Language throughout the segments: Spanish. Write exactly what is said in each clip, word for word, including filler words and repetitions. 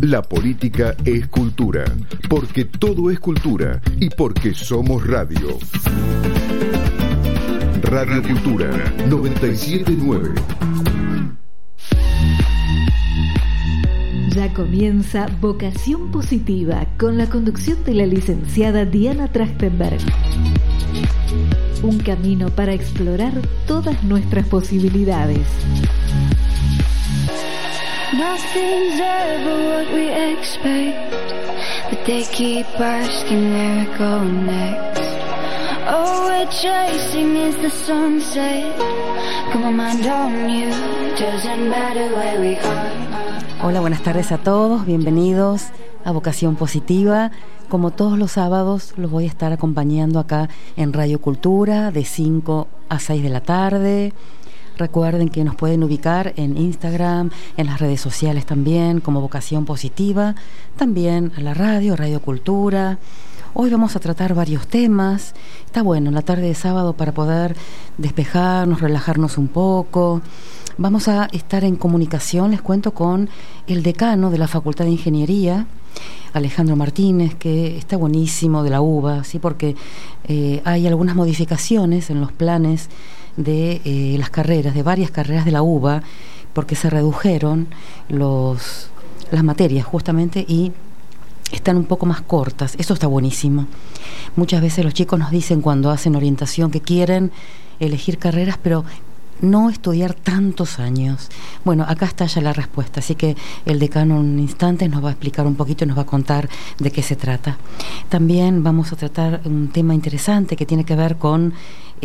La política es cultura, porque todo es cultura y porque somos radio. Radio Cultura noventa y siete punto nueve. Ya comienza Vocación Positiva con la conducción de la licenciada Diana Trachtenberg. Un camino para explorar todas nuestras posibilidades. Nothing's ever what we expect, but they keep asking where we're going next. All we're chasing is the sunset. Got my mind on you, doesn't matter where we are. Hola, buenas tardes a todos, bienvenidos a Vocación Positiva. Como todos los sábados, los voy a estar acompañando acá en Radio Cultura de cinco a seis de la tarde. Recuerden que nos pueden ubicar en Instagram, en las redes sociales también, como Vocación Positiva, también a la radio, Radio Cultura. Hoy vamos a tratar varios temas. Está bueno, la tarde de sábado para poder despejarnos, relajarnos un poco. Vamos a estar en comunicación, les cuento, con el decano de la Facultad de Ingeniería, Alejandro Martínez, que está buenísimo, de la U B A, ¿sí? Porque eh, hay algunas modificaciones en los planes de eh, las carreras, de varias carreras de la U B A, porque se redujeron los, las materias justamente y están un poco más cortas. Eso está buenísimo. Muchas veces los chicos nos dicen cuando hacen orientación que quieren elegir carreras, pero no estudiar tantos años. Bueno, acá está ya la respuesta, así que el decano en un instante nos va a explicar un poquito y nos va a contar de qué se trata. También vamos a tratar un tema interesante que tiene que ver con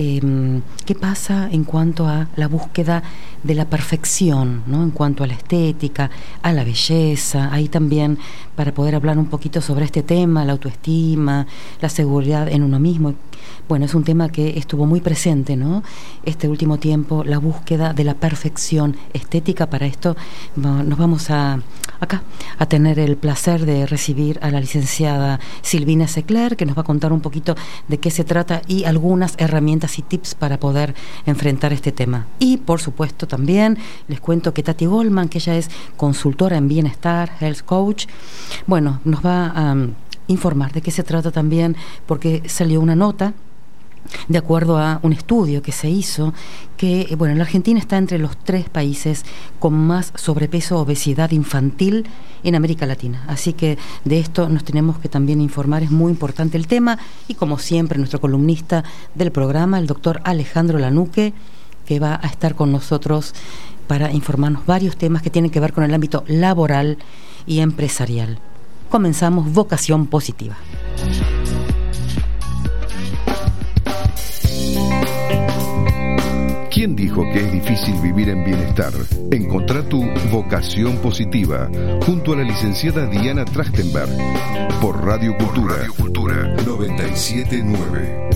eh, qué pasa en cuanto a la búsqueda de la perfección, ¿no? En cuanto a la estética, a la belleza. Ahí también, para poder hablar un poquito sobre este tema, la autoestima, la seguridad en uno mismo. Bueno, es un tema que estuvo muy presente, ¿no? Este último tiempo, la búsqueda de la perfección estética. Para esto nos vamos a acá a tener el placer de recibir a la licenciada Silvina Secler, que nos va a contar un poquito de qué se trata y algunas herramientas y tips para poder enfrentar este tema. Y por supuesto también les cuento que Tati Goldman, que ella es consultora en bienestar, health coach, bueno, nos va a um, informar de qué se trata también, porque salió una nota de acuerdo a un estudio que se hizo, que bueno, la Argentina está entre los tres países con más sobrepeso o obesidad infantil en América Latina. Así que de esto nos tenemos que también informar, es muy importante el tema. Y como siempre, nuestro columnista del programa, el doctor Alejandro Lanuque, que va a estar con nosotros para informarnos varios temas que tienen que ver con el ámbito laboral y empresarial. Comenzamos Vocación Positiva. ¿Quién dijo que es difícil vivir en bienestar? Encontrá tu vocación positiva junto a la licenciada Diana Trachtenberg por Radio Cultura, por Radio Cultura noventa y siete punto nueve.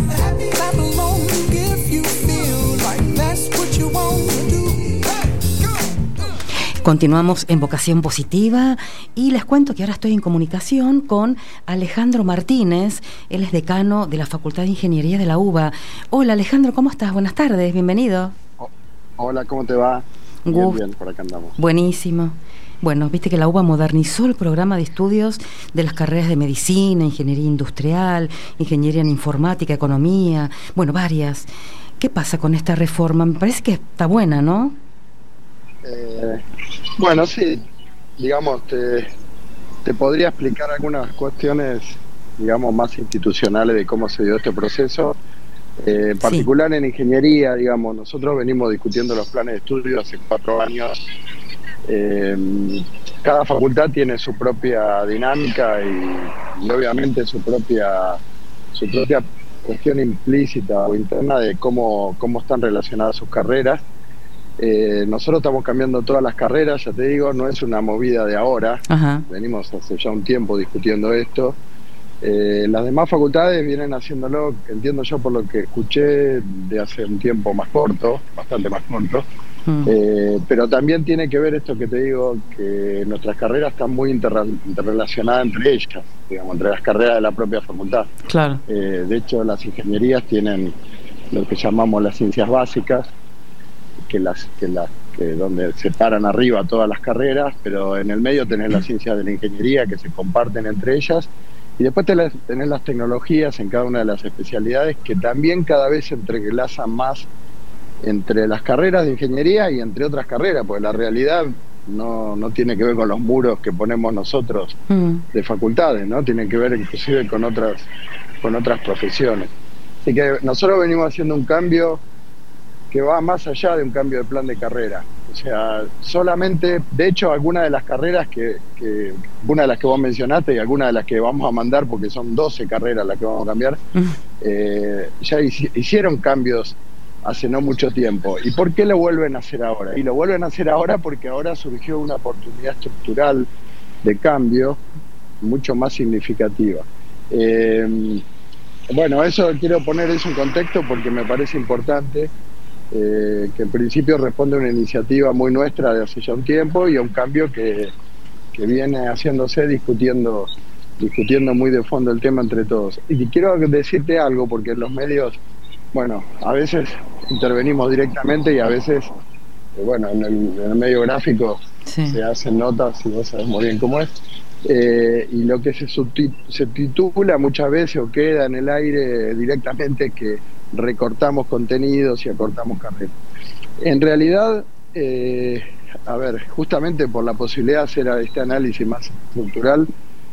Clap along if you feel like that's what you want to do. Hey, go! Continuamos en Vocación Positiva y les cuento que ahora estoy en comunicación con Alejandro Martínez. Él es decano de la Facultad de Ingeniería de la UBA. Hola Alejandro, ¿cómo estás? Buenas tardes, bienvenido. Oh, hola, ¿cómo te va? Bien, bien, por acá andamos. Buenísimo. Bueno, viste que la UBA modernizó el programa de estudios de las carreras de medicina, ingeniería industrial, ingeniería en informática, economía, bueno, varias. ¿Qué pasa con esta reforma? Me parece que está buena, ¿no? Eh, bueno, sí, digamos, te, te podría explicar algunas cuestiones, digamos, más institucionales de cómo se dio este proceso. Eh, en particular sí. En ingeniería, digamos, nosotros venimos discutiendo los planes de estudio hace cuatro años. Eh, cada facultad tiene su propia dinámica y, y obviamente su propia su propia cuestión implícita o interna de cómo, cómo están relacionadas sus carreras. Eh, nosotros estamos cambiando todas las carreras, ya te digo, no es una movida de ahora. Ajá. Venimos hace ya un tiempo discutiendo esto. Eh, las demás facultades vienen haciéndolo, entiendo yo por lo que escuché, de hace un tiempo más corto, bastante más corto. Mm. Eh, pero también tiene que ver esto que te digo, que nuestras carreras están muy interre interrelacionadas entre ellas, digamos, entre las carreras de la propia facultad. Claro. Eh, de hecho, las ingenierías tienen lo que llamamos las ciencias básicas, que las que las que donde se paran arriba todas las carreras, pero en el medio tenés las ciencias de la ingeniería que se comparten entre ellas, y después tenés, tenés las tecnologías en cada una de las especialidades que también cada vez se entrelazan más entre las carreras de ingeniería y entre otras carreras, porque la realidad no, no tiene que ver con los muros que ponemos nosotros mm. de facultades, ¿no? Tiene que ver inclusive con otras, con otras profesiones. Así que nosotros venimos haciendo un cambio que va más allá de un cambio de plan de carrera. O sea, solamente, de hecho, algunas de las carreras que, que una de las que vos mencionaste y algunas de las que vamos a mandar, porque son doce carreras las que vamos a cambiar, mm. eh, ya hicieron cambios hace no mucho tiempo. ¿Y por qué lo vuelven a hacer ahora? Y lo vuelven a hacer ahora porque ahora surgió una oportunidad estructural de cambio mucho más significativa. Eh, bueno, eso quiero poner eso en contexto porque me parece importante. Eh, que en principio responde a una iniciativa muy nuestra de hace ya un tiempo y a un cambio que, que viene haciéndose discutiendo discutiendo muy de fondo el tema entre todos. Y quiero decirte algo, porque en los medios, bueno, a veces intervenimos directamente y a veces, eh, bueno, en el, en el medio gráfico sí. se hacen notas y vos sabés muy bien cómo es. Eh, y lo que se, se titula muchas veces o queda en el aire directamente que recortamos contenidos y acortamos carreras. En realidad, eh, a ver, justamente por la posibilidad de hacer este análisis más estructural,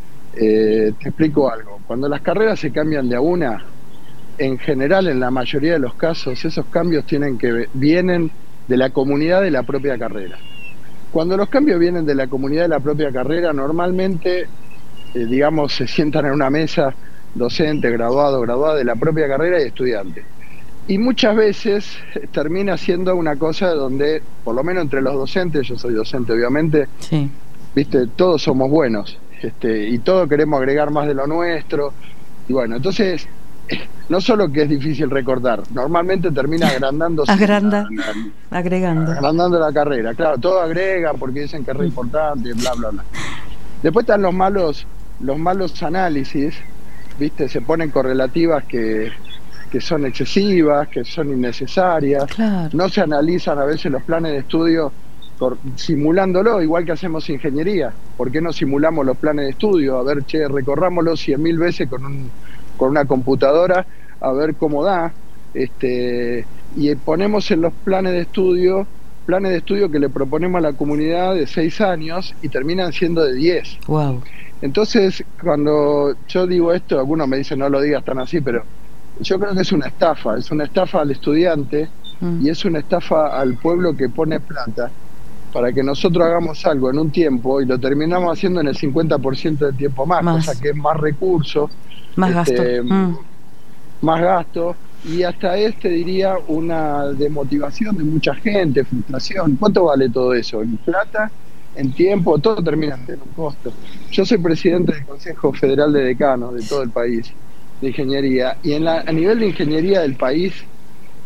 eh, te explico algo. Cuando las carreras se cambian de a una, en general, en la mayoría de los casos, esos cambios tienen que vienen de la comunidad de la propia carrera. Cuando los cambios vienen de la comunidad de la propia carrera, normalmente, eh, digamos, se sientan en una mesa docente, graduado, graduada de la propia carrera y estudiante. Y muchas veces termina siendo una cosa donde, por lo menos entre los docentes, yo soy docente obviamente, sí. viste, todos somos buenos, este, y todos queremos agregar más de lo nuestro, y bueno, entonces, no solo que es difícil recortar, normalmente termina agrandándose. Agranda, la, la, agregando. Agrandando la carrera, claro, todo agrega porque dicen que es re importante, bla, bla, bla. Después están los malos, los malos análisis, viste, se ponen correlativas que, que son excesivas, que son innecesarias, claro. No se analizan a veces los planes de estudio por, simulándolo, igual que hacemos ingeniería. ¿Por qué no simulamos los planes de estudio? A ver, che, recorrámoslos cien mil veces con, un, con una computadora, a ver cómo da, este, y ponemos en los planes de estudio, planes de estudio que le proponemos a la comunidad de seis años y terminan siendo de diez. Wow. Entonces, cuando yo digo esto, algunos me dicen no lo digas tan así, pero yo creo que es una estafa, es una estafa al estudiante mm. y es una estafa al pueblo que pone plata para que nosotros hagamos algo en un tiempo y lo terminamos haciendo en el cincuenta por ciento del tiempo más, más. cosa que es más recursos, más este, gasto, mm. más gasto y hasta este diría una demotivación de mucha gente, frustración. ¿Cuánto vale todo eso? En plata, en tiempo, todo termina teniendo un costo. Yo soy presidente del Consejo Federal de Decanos de todo el país de ingeniería y en la, a nivel de ingeniería del país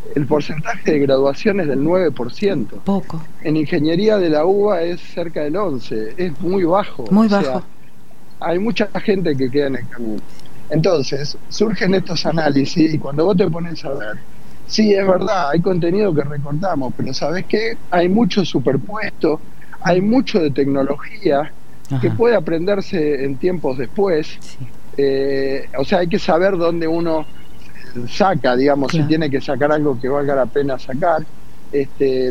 el porcentaje de graduación es del nueve por ciento. Poco. En ingeniería de la U B A es cerca del once por ciento, es muy bajo. Muy o bajo. Sea, hay mucha gente que queda en el camino. Entonces, surgen estos análisis y cuando vos te pones a ver, sí, es verdad, hay contenido que recortamos, pero ¿sabés qué? Hay mucho superpuesto, hay mucho de tecnología. Ajá. Que puede aprenderse en tiempos después. Sí. Eh, o sea, hay que saber dónde uno saca, digamos, claro. Si tiene que sacar algo que valga la pena sacar. Este,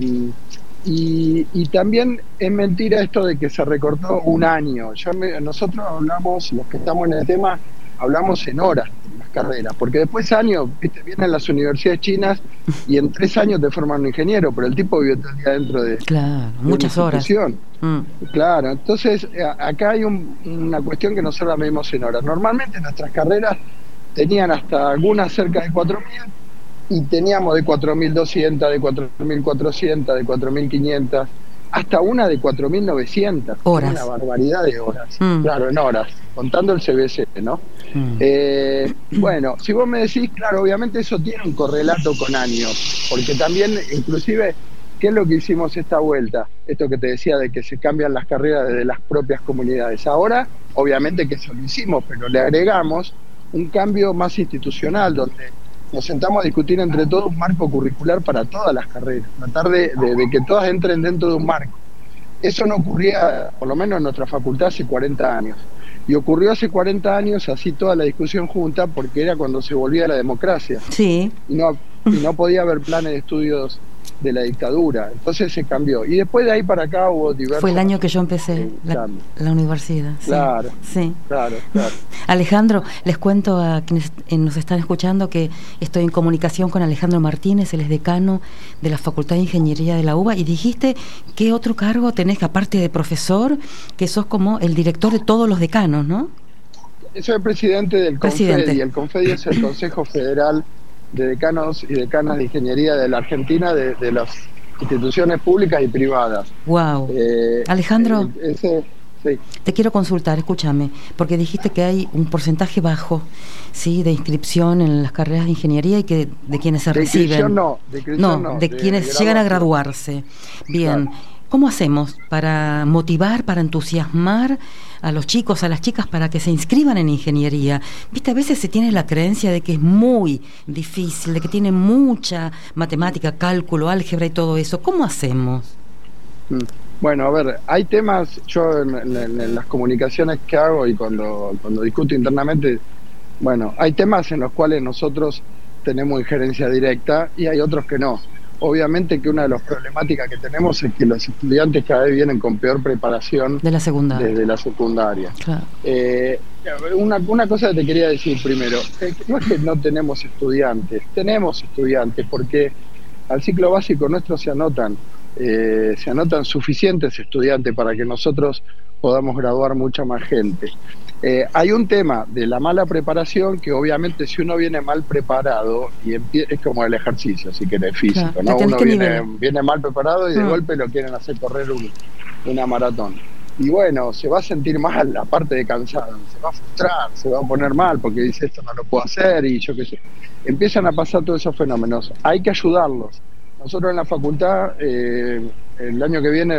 y, y también es mentira esto de que se recortó un año. Ya me, nosotros hablamos, los que estamos en el tema, hablamos en horas en las carreras, porque después años, viste, vienen las universidades chinas y en tres años te forman un ingeniero, pero el tipo vive todo el día dentro de, claro, de muchas una horas. Mm. Claro, entonces acá hay un, una cuestión que nosotros medimos en horas. Normalmente nuestras carreras tenían hasta algunas cerca de cuatro mil y teníamos de cuatro mil doscientas, de cuatro mil cuatrocientas, de cuatro mil quinientas, hasta una de cuatro mil novecientas. Horas. Una barbaridad de horas. Mm. Claro, en horas, contando el C B C, ¿no? Mm. Eh, bueno, si vos me decís, claro, obviamente eso tiene un correlato con años, porque también, inclusive, ¿qué es lo que hicimos esta vuelta? Esto que te decía de que se cambian las carreras desde las propias comunidades. Ahora, obviamente que eso lo hicimos, pero le agregamos un cambio más institucional, donde nos sentamos a discutir entre todos un marco curricular para todas las carreras, tratar de, de, de que todas entren dentro de un marco. Eso no ocurría, por lo menos en nuestra facultad, hace cuarenta años. Y ocurrió hace cuarenta años así toda la discusión junta, porque era cuando se volvía la democracia. Sí. Y no, y no podía haber planes de estudios de la dictadura, entonces se cambió y después de ahí para acá hubo diversos. Fue el año que yo empecé la, la universidad. Sí, claro, sí, claro, claro. Alejandro, les cuento a quienes nos están escuchando que estoy en comunicación con Alejandro Martínez, él es decano de la Facultad de Ingeniería de la U B A, y dijiste, ¿qué otro cargo tenés aparte de profesor? Que sos como el director de todos los decanos, ¿no? Soy el presidente del presidente. CONFEDI, el CONFEDI es el Consejo Federal de Decanos y Decanas de Ingeniería de la Argentina, de, de las instituciones públicas y privadas. Wow. Eh, Alejandro, eh, ese, sí. Te quiero consultar, escúchame, porque dijiste que hay un porcentaje bajo, sí, de inscripción en las carreras de ingeniería y que de quienes se de reciben. No, de inscripción no, no, de, de quienes de llegan a graduarse. Bien. Claro. ¿Cómo hacemos para motivar, para entusiasmar a los chicos, a las chicas para que se inscriban en ingeniería? Viste, a veces se tiene la creencia de que es muy difícil, de que tiene mucha matemática, cálculo, álgebra y todo eso. ¿Cómo hacemos? Bueno, a ver, hay temas, yo en, en, en las comunicaciones que hago y cuando, cuando discuto internamente, bueno, hay temas en los cuales nosotros tenemos injerencia directa y hay otros que no. Obviamente que una de las problemáticas que tenemos es que los estudiantes cada vez vienen con peor preparación de la secundaria. desde la secundaria. Claro. Eh, una, una cosa que te quería decir primero, eh, no es que no tenemos estudiantes, tenemos estudiantes porque al ciclo básico nuestro se anotan, eh, se anotan suficientes estudiantes para que nosotros podamos graduar mucha más gente. Eh, hay un tema de la mala preparación que obviamente si uno viene mal preparado y empie- es como el ejercicio, si querés, físico, claro, ¿no? Uno viene, viene mal preparado y de ah. golpe lo quieren hacer correr un, una maratón. Y bueno, se va a sentir mal, aparte de cansado, se va a frustrar, se va a poner mal porque dice esto no lo puedo hacer y yo qué sé. Empiezan a pasar todos esos fenómenos. Hay que ayudarlos. Nosotros en la facultad, eh, el año que viene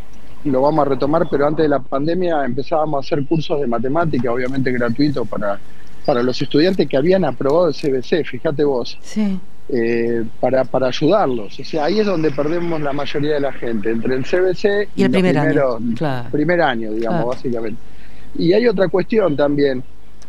lo vamos a retomar, pero antes de la pandemia empezábamos a hacer cursos de matemática, obviamente gratuitos para, para los estudiantes que habían aprobado el C B C, fíjate vos, sí. eh, para, para ayudarlos. O sea, ahí es donde perdemos la mayoría de la gente, entre el C B C y, y el primer primeros, año, claro. primer año, digamos, claro. básicamente. Y hay otra cuestión también,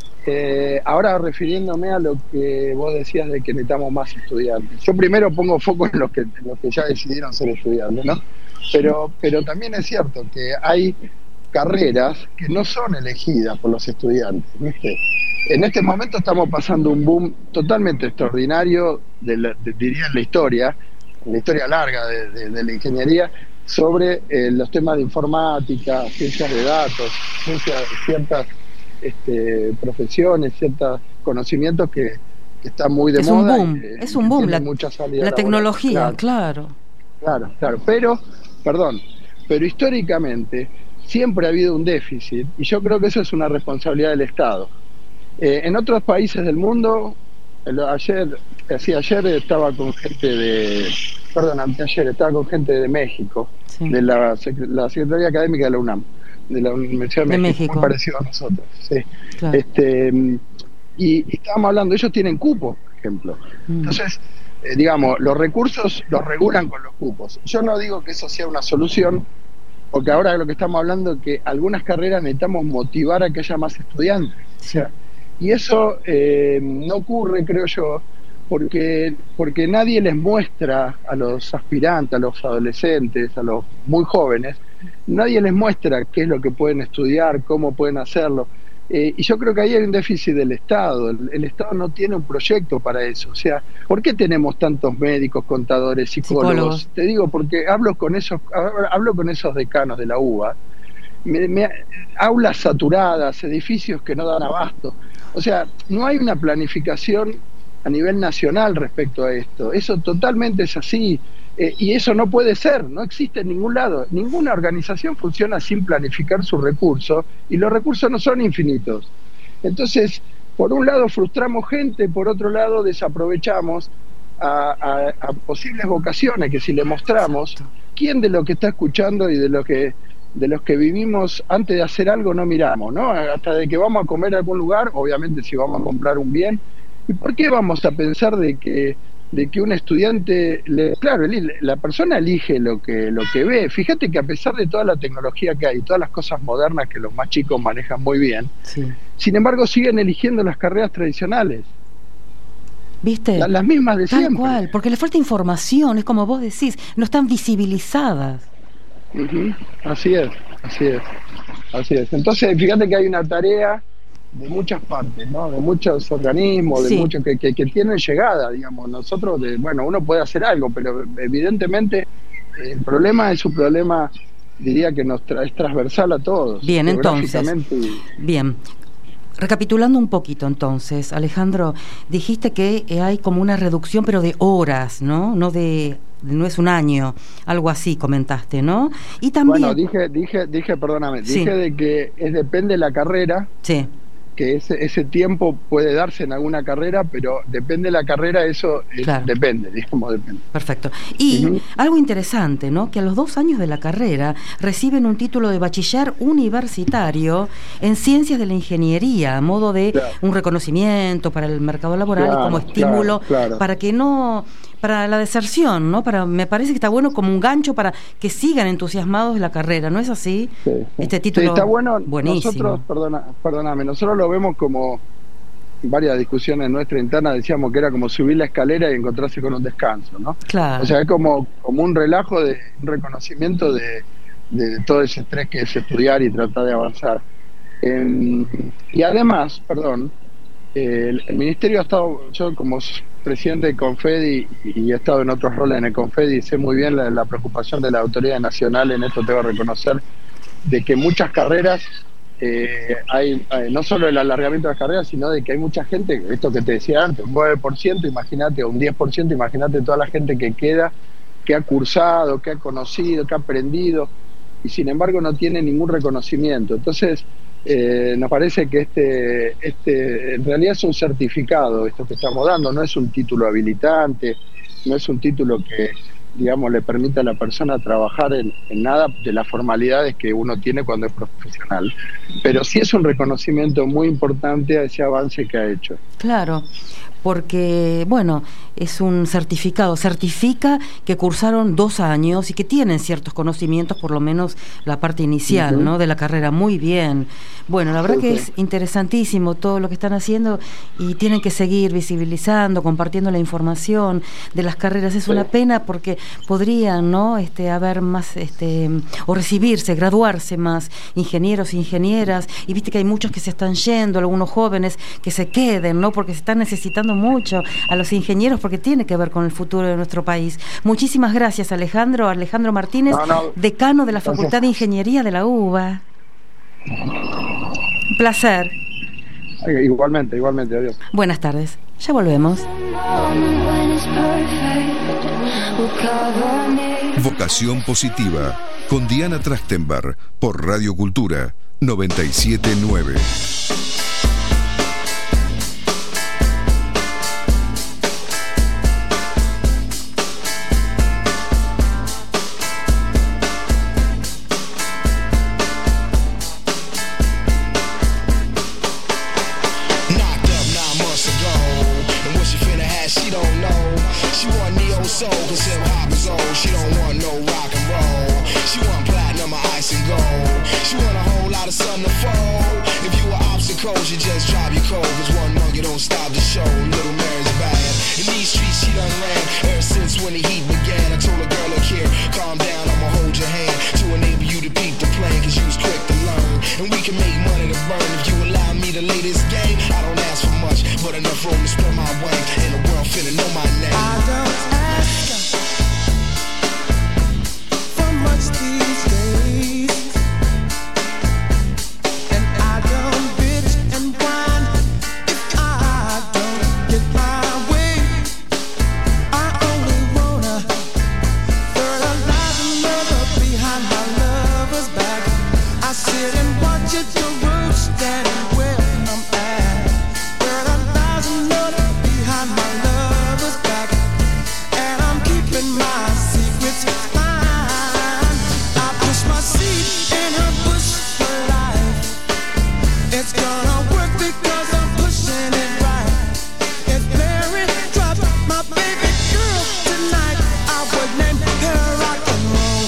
eh, ahora refiriéndome a lo que vos decías de que necesitamos más estudiantes. Yo primero pongo foco en los que, en los que ya decidieron ser estudiantes, ¿no? Pero, pero también es cierto que hay carreras que no son elegidas por los estudiantes, ¿viste? En este momento estamos pasando un boom totalmente extraordinario, de la, de, diría en la historia, en la historia larga de, de, de la ingeniería, sobre eh, los temas de informática, ciencias de datos, ciencias, ciertas este, profesiones, ciertos conocimientos que, que están muy de es moda. Un boom, y, es un boom, la, la tecnología, claro. Claro, claro, claro, pero... Perdón, pero históricamente siempre ha habido un déficit y yo creo que eso es una responsabilidad del Estado. Eh, en otros países del mundo el, ayer, sí, ayer estaba con gente de, perdón, anteayer estaba con gente de México, sí. de la, la Secretaría Académica de la UNAM, de la Universidad de, de México, México, muy parecido a nosotros, sí. Claro. Este, y, y estábamos hablando, ellos tienen cupos, por ejemplo. Mm. Entonces, eh, digamos, los recursos los regulan con los cupos. Yo no digo que eso sea una solución, porque ahora lo que estamos hablando es que algunas carreras necesitamos motivar a que haya más estudiantes. O sea, y eso eh, no ocurre, creo yo, porque, porque nadie les muestra a los aspirantes, a los adolescentes, a los muy jóvenes, nadie les muestra qué es lo que pueden estudiar, cómo pueden hacerlo. Eh, y yo creo que ahí hay un déficit del Estado. El, el Estado no tiene un proyecto para eso. O sea, ¿por qué tenemos tantos médicos, contadores, psicólogos? psicólogos. Te digo, porque hablo con esos, hablo con esos decanos de la U B A, me, me, aulas saturadas, edificios que no dan abasto. O sea, no hay una planificación a nivel nacional respecto a esto. Eso totalmente es así. Eh, y eso no puede ser, no existe en ningún lado. Ninguna organización funciona sin planificar sus recursos, y los recursos no son infinitos. Entonces, por un lado frustramos gente, por otro lado desaprovechamos a, a, a posibles vocaciones que si le mostramos, ¿quién de lo que está escuchando y de lo que de los que vivimos antes de hacer algo no miramos, ¿no? Hasta de que vamos a comer a algún lugar, obviamente si vamos a comprar un bien, ¿y por qué vamos a pensar de que de que un estudiante, le, claro, la persona elige lo que lo que ve? Fíjate que a pesar de toda la tecnología que hay, todas las cosas modernas que los más chicos manejan muy bien, sí. sin embargo siguen eligiendo las carreras tradicionales. ¿Viste? La, las mismas de Tal siempre. Cual, porque le falta información, es como vos decís, no están visibilizadas. Uh-huh. Así es, así es, así es. Entonces, fíjate que hay una tarea de muchas partes, ¿no? De muchos organismos, de sí. muchos que, que, que tienen llegada, digamos. Nosotros, de, bueno, uno puede hacer algo, pero evidentemente el problema es un problema, diría que nos tra- es transversal a todos. Bien, entonces, bien. Recapitulando un poquito entonces, Alejandro, dijiste que hay como una reducción, pero de horas, ¿no? No de... no es un año, algo así comentaste, ¿no? Y también... Bueno, dije, dije, dije, perdóname, sí. dije de que es, depende de la carrera, sí. que ese, ese tiempo puede darse en alguna carrera, pero depende de la carrera, eso es, claro. depende, digamos, depende. Perfecto. Y uh-huh. algo interesante, ¿no? Que a los dos años de la carrera reciben un título de bachiller universitario en ciencias de la ingeniería, a modo de claro. un reconocimiento para el mercado laboral claro, y como estímulo claro, claro. para que no... para la deserción, ¿no? Para, me parece que está bueno como un gancho para que sigan entusiasmados de la carrera, ¿no es así? Sí, sí. Este título sí, está bueno. Buenísimo. Nosotros, perdona, perdóname, nosotros lo vemos como varias discusiones nuestras internas, decíamos que era como subir la escalera y encontrarse con un descanso, ¿no? Claro. O sea, es como, como un relajo de un reconocimiento de, de todo ese estrés que es estudiar y tratar de avanzar. Eh, y además, perdón, eh, el, el ministerio ha estado, yo como presidente de Confedi y, y he estado en otros roles en el Confedi y sé muy bien la, la preocupación de la autoridad nacional, en esto tengo que reconocer, de que muchas carreras, eh, hay, hay no solo el alargamiento de las carreras, sino de que hay mucha gente, esto que te decía antes, un nueve por ciento, imagínate, o un diez por ciento, imagínate toda la gente que queda, que ha cursado, que ha conocido, que ha aprendido, y sin embargo no tiene ningún reconocimiento. Entonces, Eh, nos parece que este, este en realidad es un certificado esto que estamos dando, no es un título habilitante, no es un título que, digamos, le permita a la persona trabajar en, en nada de las formalidades que uno tiene cuando es profesional, pero sí es un reconocimiento muy importante a ese avance que ha hecho. Claro, porque, bueno, es un certificado, certifica que cursaron dos años y que tienen ciertos conocimientos, por lo menos la parte inicial, uh-huh. ¿no?, de la carrera. Muy bien. Bueno, la verdad sí, que sí. es interesantísimo todo lo que están haciendo y tienen que seguir visibilizando, compartiendo la información de las carreras. Es sí. una pena porque podrían, ¿no?, este, haber más, este, o recibirse, graduarse más ingenieros e ingenieras, y viste que hay muchos que se están yendo, algunos jóvenes que se queden, ¿no?, porque se están necesitando mucho a los ingenieros, porque tiene que ver con el futuro de nuestro país. Muchísimas gracias, Alejandro. Alejandro Martínez, no, no. decano de la Facultad gracias. de Ingeniería de la U B A. Un placer. Igualmente, igualmente, adiós. Buenas tardes. Ya volvemos. Vocación Positiva con Diana Trachtenberg por Radio Cultura. noventa y siete nueve. chasing gold. She want a whole lot of sun to fold. If you were obstacles, you just drive your cold. Cause one monkey don't stop the show. Little Mary's bad. In these streets she done ran ever since when the heat began. I told a girl, look here, calm down, I'ma hold your hand to enable you to peep the plan. Cause you was quick to learn, and we can make money to burn. If you allow me to lay this game, I don't ask for much, but enough room to spread my wings. And the world finna know my name. I don't ask for much these days, and I don't bitch and whine if I don't get my way. I only wanna fertilize another behind my lover's back. I sit and watch it to root standing where I'm at. Fertilize another behind my lover's back, and I'm keeping my secrets fine. I push my seed in her bush for life. It's gonna work because I'm pushing it right. If Mary dropped my baby girl tonight, I would name her rock and roll.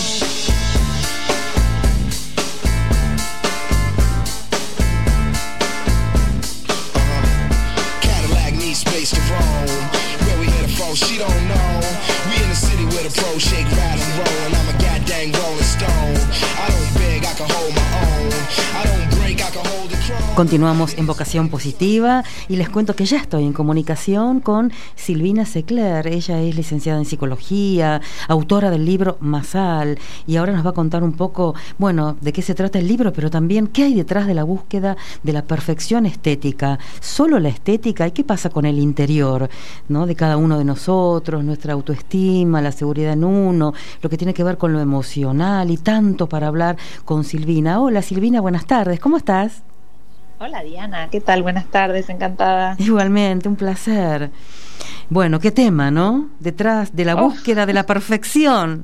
Uh-huh. Cadillac needs space to roam. Where we headed from, she don't know. We in the city where the pros shake, rattle, and roll, and I'm a goddamn rolling stone. I don't beg, I can hold my own. I don't break, I can hold the chrome. Continuamos en Vocación Positiva y les cuento que ya estoy en comunicación con Silvina Secler. Ella es licenciada en Psicología, autora del libro Masal, y ahora nos va a contar un poco, bueno, de qué se trata el libro, pero también qué hay detrás de la búsqueda de la perfección estética. ¿Solo la estética? ¿Y qué pasa con el interior, ¿no?, de cada uno de nosotros, nuestra autoestima, la seguridad en uno, lo que tiene que ver con lo emocional y tanto para hablar con Silvina? Hola Silvina, buenas tardes, ¿cómo estás? Hola Diana, ¿qué tal? Buenas tardes, encantada. Igualmente, un placer. Bueno, qué tema, ¿no? Detrás de la oh. búsqueda de la perfección.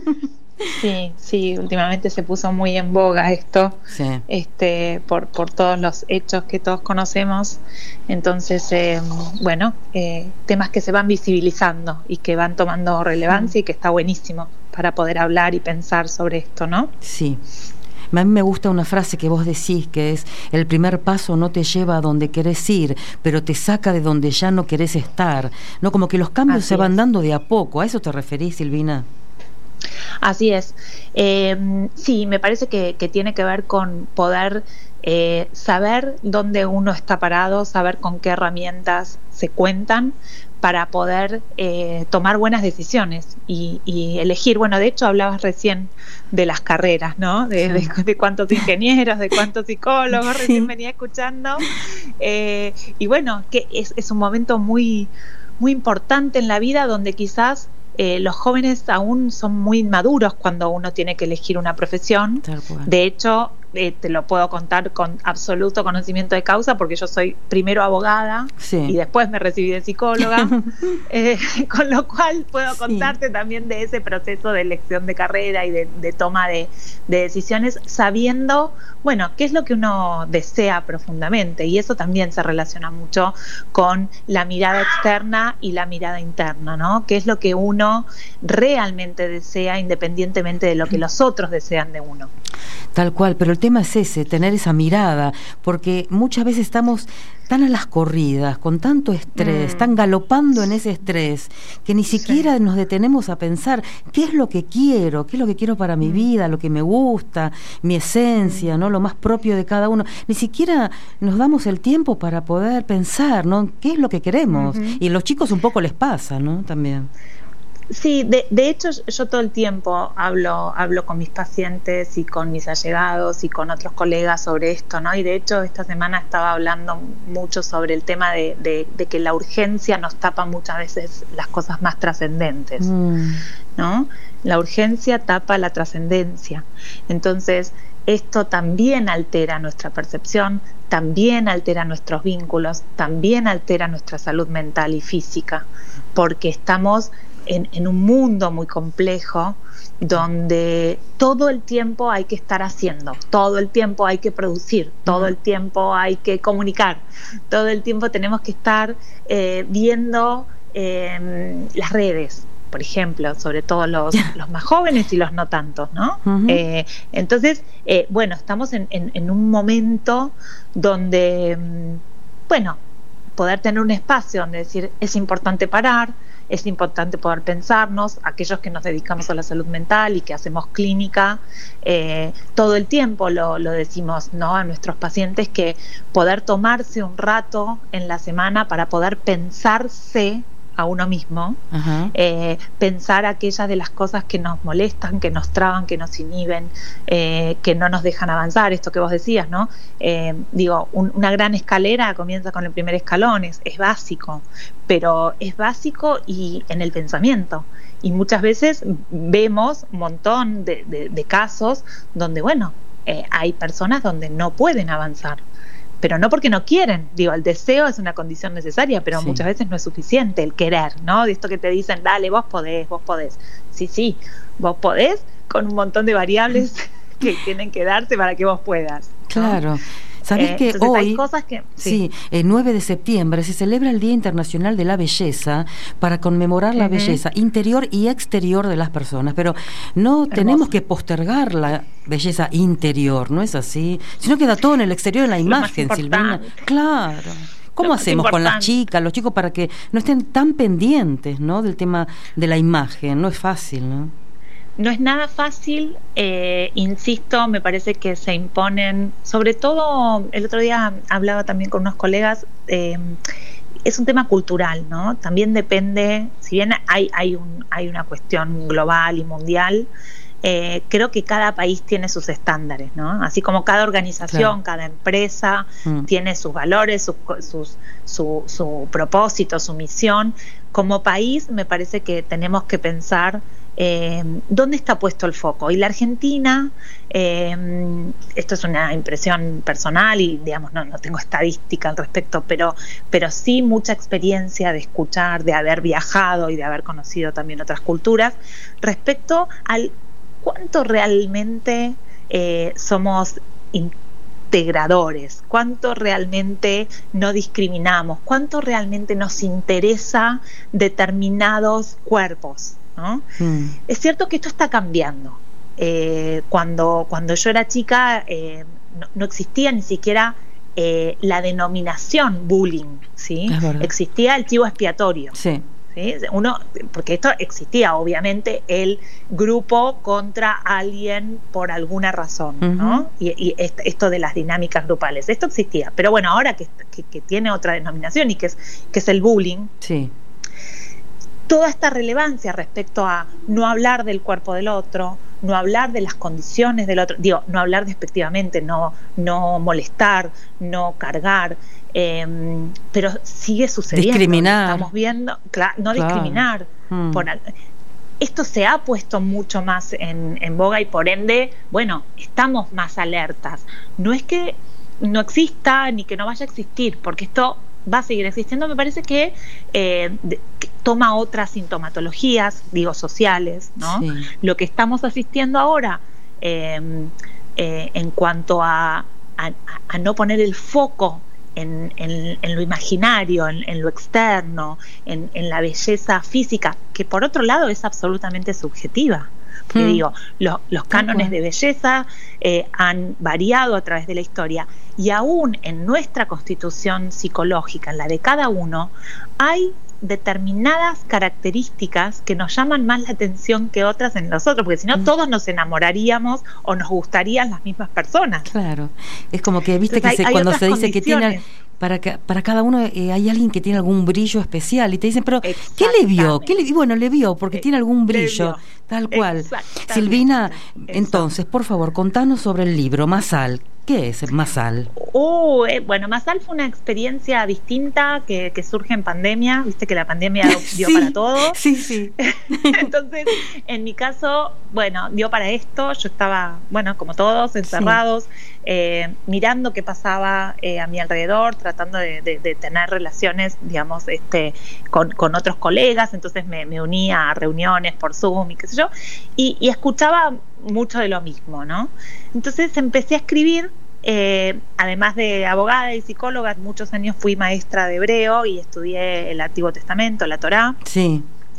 Sí, sí, últimamente se puso muy en boga esto, sí. este, por, por todos los hechos que todos conocemos. Entonces, eh, bueno, eh, temas que se van visibilizando y que van tomando relevancia mm. y que está buenísimo para poder hablar y pensar sobre esto, ¿no? Sí. A mí me gusta una frase que vos decís, que es: el primer paso no te lleva a donde querés ir, pero te saca de donde ya no querés estar, ¿no? Como que los cambios Así se van es. dando de a poco. ¿A eso te referís, Silvina? Así es. Eh, sí, me parece que, que tiene que ver con poder eh, saber dónde uno está parado, saber con qué herramientas se cuentan para poder eh, tomar buenas decisiones y, y elegir. Bueno, de hecho hablabas recién de las carreras, ¿no? De, sí. de, de cuántos ingenieros, de cuántos psicólogos, sí. recién venía escuchando. Eh, y bueno, que es, es un momento muy, muy importante en la vida donde quizás Eh, los jóvenes aún son muy inmaduros cuando uno tiene que elegir una profesión. De hecho, eh, te lo puedo contar con absoluto conocimiento de causa, porque yo soy primero abogada sí. y después me recibí de psicóloga, eh, con lo cual puedo contarte sí. también de ese proceso de elección de carrera y de, de toma de, de decisiones, sabiendo, bueno, qué es lo que uno desea profundamente, y eso también se relaciona mucho con la mirada externa y la mirada interna, ¿no? Qué es lo que uno realmente desea, independientemente de lo que los otros desean de uno. Tal cual, pero el tema es ese, tener esa mirada, porque muchas veces estamos tan a las corridas, con tanto estrés, mm. tan galopando en ese estrés, que ni siquiera sí. nos detenemos a pensar qué es lo que quiero, qué es lo que quiero para mi mm. vida, lo que me gusta, mi esencia, mm. ¿no? Lo más propio de cada uno. Ni siquiera nos damos el tiempo para poder pensar, ¿no? ¿Qué es lo que queremos? Mm-hmm. Y a los chicos un poco les pasa, ¿no? También. Sí, de, de hecho yo todo el tiempo hablo, hablo con mis pacientes y con mis allegados y con otros colegas sobre esto, ¿no? Y de hecho esta semana estaba hablando mucho sobre el tema de, de, de que la urgencia nos tapa muchas veces las cosas más trascendentes, mm. ¿no? La urgencia tapa la trascendencia. Entonces, esto también altera nuestra percepción, también altera nuestros vínculos, también altera nuestra salud mental y física, porque estamos En, en un mundo muy complejo donde todo el tiempo hay que estar haciendo, todo el tiempo hay que producir, todo el tiempo hay que comunicar, todo el tiempo tenemos que estar eh, viendo eh, las redes, por ejemplo, sobre todo los, los más jóvenes y los no tantos, ¿no? Uh-huh. Eh, entonces, eh, bueno, estamos en, en, en un momento donde, bueno, poder tener un espacio donde decir, es importante parar, es importante poder pensarnos, aquellos que nos dedicamos a la salud mental y que hacemos clínica, eh, todo el tiempo lo, lo decimos, ¿no?, a nuestros pacientes, que poder tomarse un rato en la semana para poder pensarse a uno mismo, uh-huh. eh, pensar aquellas de las cosas que nos molestan, que nos traban, que nos inhiben, eh, que no nos dejan avanzar, esto que vos decías, ¿no? Eh, digo, un, una gran escalera comienza con el primer escalón, es, es básico, pero es básico y en el pensamiento. Y muchas veces vemos un montón de, de, de casos donde, bueno, eh, hay personas donde no pueden avanzar. Pero no porque no quieren, digo, el deseo es una condición necesaria, pero sí. muchas veces no es suficiente el querer, ¿no? De esto que te dicen, dale, vos podés, vos podés. Sí, sí, vos podés con un montón de variables que tienen que darse para que vos puedas, ¿no? Claro. ¿Sabés eh, que entonces hoy, hay cosas que, sí, sí, el nueve de septiembre se celebra el Día Internacional de la Belleza para conmemorar la uh-huh. belleza interior y exterior de las personas, pero no Hermoso. Tenemos que postergar la belleza interior, ¿no es así? Si no queda todo en el exterior, en la imagen, Silvina. Claro. ¿Cómo hacemos con las chicas, los chicos, para que no estén tan pendientes, ¿no?, del tema de la imagen? No es fácil, ¿no? No es nada fácil, eh, insisto, me parece que se imponen, sobre todo, el otro día hablaba también con unos colegas, eh, es un tema cultural, ¿no? También depende, si bien hay, hay, un, hay una cuestión global y mundial, eh, creo que cada país tiene sus estándares, ¿no? Así como cada organización, claro. cada empresa mm. tiene sus valores, sus, sus, su, su propósito, su misión. Como país me parece que tenemos que pensar Eh, ¿dónde está puesto el foco? Y la Argentina, eh, esto es una impresión personal y digamos no, no tengo estadística al respecto, pero, pero sí mucha experiencia de escuchar, de haber viajado y de haber conocido también otras culturas, respecto al cuánto realmente eh, somos integradores, cuánto realmente no discriminamos, cuánto realmente nos interesa determinados cuerpos, ¿no? Mm. Es cierto que esto está cambiando. Eh, cuando, cuando yo era chica eh, no, no existía ni siquiera eh, la denominación bullying, ¿sí? Existía el chivo expiatorio. Sí. ¿Sí? Uno, porque esto existía, obviamente, el grupo contra alguien por alguna razón, uh-huh. ¿no? Y, y esto de las dinámicas grupales, esto existía. Pero bueno, ahora que, que, que tiene otra denominación y que es, que es el bullying, sí. toda esta relevancia respecto a no hablar del cuerpo del otro, no hablar de las condiciones del otro, digo, no hablar despectivamente, no, no molestar, no cargar, eh, pero sigue sucediendo. Discriminar. Estamos viendo, claro, no claro. discriminar. Hmm. Por, esto se ha puesto mucho más en, en boga y por ende, bueno, estamos más alertas. No es que no exista ni que no vaya a existir, porque esto va a seguir existiendo. Me parece que, eh, de, que toma otras sintomatologías, digo, sociales, ¿no? Sí. Lo que estamos asistiendo ahora eh, eh, en cuanto a, a, a no poner el foco en, en, en lo imaginario, en, en lo externo, en, en la belleza física, que por otro lado es absolutamente subjetiva. Porque mm. digo, lo, los cánones de belleza eh, han variado a través de la historia y aún en nuestra constitución psicológica, en la de cada uno, hay determinadas características que nos llaman más la atención que otras en nosotros, porque si no mm. todos nos enamoraríamos o nos gustarían las mismas personas. Claro, es como que viste Entonces, que hay, se, hay cuando se dice que tiene para que, para cada uno eh, hay alguien que tiene algún brillo especial y te dicen, pero ¿qué le vio? ¿Qué le, bueno, le vio porque eh, tiene algún brillo, tal cual. Silvina, entonces, por favor, contanos sobre el libro Masal. ¿Qué es Masal? Uh, eh, bueno, Masal fue una experiencia distinta que, que surge en pandemia, viste que la pandemia dio sí, para todo. Sí, sí. Entonces, en mi caso, bueno, dio para esto. Yo estaba, bueno, como todos, encerrados, sí. eh, mirando qué pasaba eh, a mi alrededor, tratando de, de, de tener relaciones, digamos, este, con, con otros colegas. Entonces me, me unía a reuniones por Zoom y qué sé yo, y, y escuchaba mucho de lo mismo, ¿no? Entonces empecé a escribir, eh, además de abogada y psicóloga, muchos años fui maestra de hebreo y estudié el Antiguo Testamento, la Torá. Sí.